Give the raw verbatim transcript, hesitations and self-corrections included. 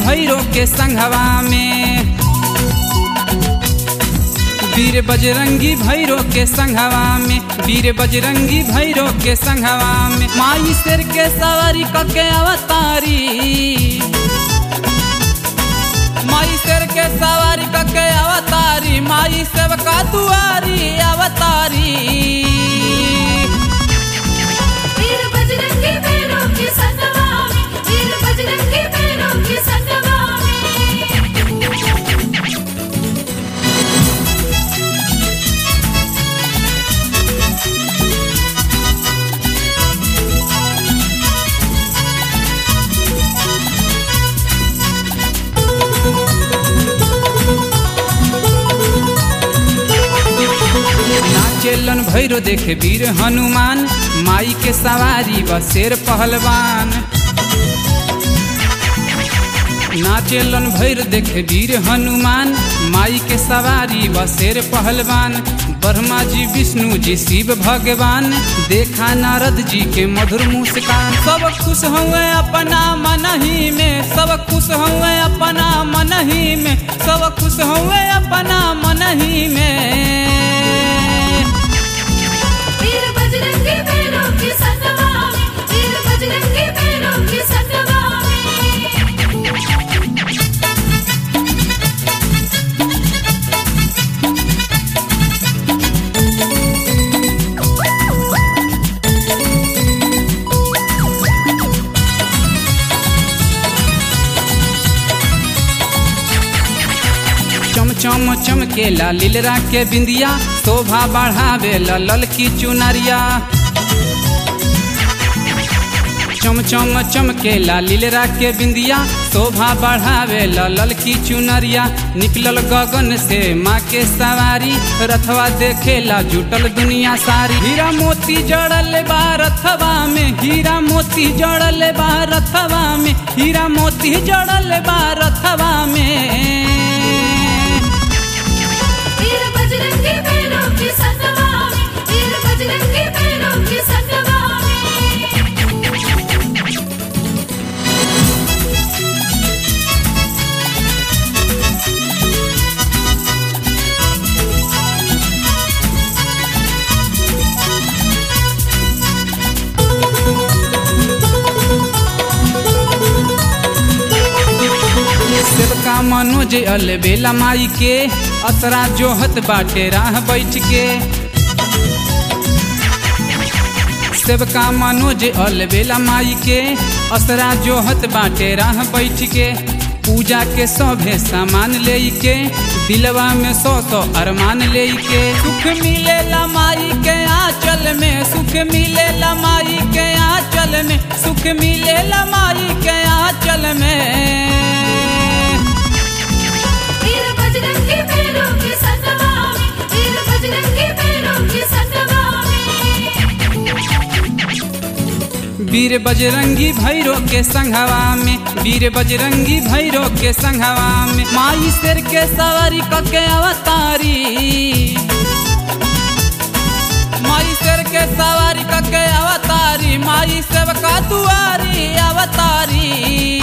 भैरो के संघवा में, वीर बजरंगी भैरो के संघवा में, वीर बजरंगी भैरो के संघवा में। माई शेर के सवारी कके अवतारी, माई शेर के सवारी कके अवतारी, माई सेवका दुआरी अवतारी। वीर बजरंगी भैरो के संघवा में, वीर बजरंगी भैरो के संघवा में। नाचेलन भैरो देखे वीर हनुमान, माई के सवारी व शेर पहलवान। नाचेलन भैरो देखे वीर हनुमान, माई के सवारी व शेर पहलवान। ब्रह्मा जी विष्णु जी शिव भगवान, देखा नारद जी के मधुर मुस्कान। सब खुश हुए अपना मन ही में, सब खुश हुए अपना मन ही में, सब खुश हुए अपना मन ही में। वीर बजरंगी भैरो के संघवा में, वीर बजरंगी भैरो के संघवा में। चम चम चमकेला लीलरा के बिंदिया, शोभा बढ़ावेला ललकी चुनरिया। चम चम चमकेला लीलरा के बिंदिया, शोभा बढ़ावेला ललकी चुनरिया। निकलल गगन से माँ के सवारी, रथवा देखेला जुटल दुनिया सारी। हीरा मोती जड़ल बा रथवा में, हीरा मोती जड़ल बा रथवा में, हीरा मोती जड़ल बा रथवा में। वीर बजरंगी भैरो के संघवा में, वीर बजरंगी भैरो के संघवा में। सेवका मनोज अलबेला माई के, असरा जोहत बाटे राह बैठ के। सेवका मनोज अलबेला माई के, असरा जोहत बाटे राह बैठ के। पूजा के सभे सामान ले के, दिलवा में सौ सौ अरमान ले के। सुख मिलेला माई के आंचल में, सुख मिलेला माई के आंचल में, सुख मिलेला माई के आंचल में। वीर बजरंगी भैरो के संघवा में, वीर बजरंगी भैरो के संघवा में। वीर बजरंगी भैरो के संघवा में, वीर बजरंगी भैरो के संघवा में। माई शेर के सवारी कके अवतारी, माई शेर के सवारी कके अवतारी, माई सेवका दुआरी अवतारी।